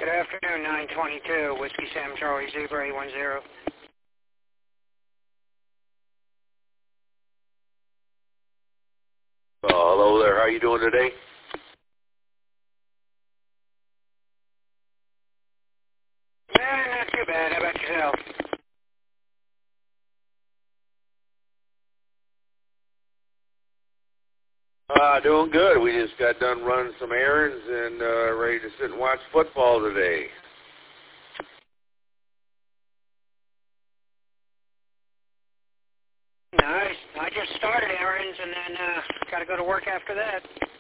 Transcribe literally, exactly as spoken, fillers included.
Good afternoon, nine twenty-two, Whiskey Sam Charlie Zebra eight one zero. Uh, hello there, how are you doing today? Eh, not too bad. How about yourself? Uh, doing good. We just got done running some errands and uh, ready to sit and watch football today. Nice. I just started errands and then uh, got to go to work after that.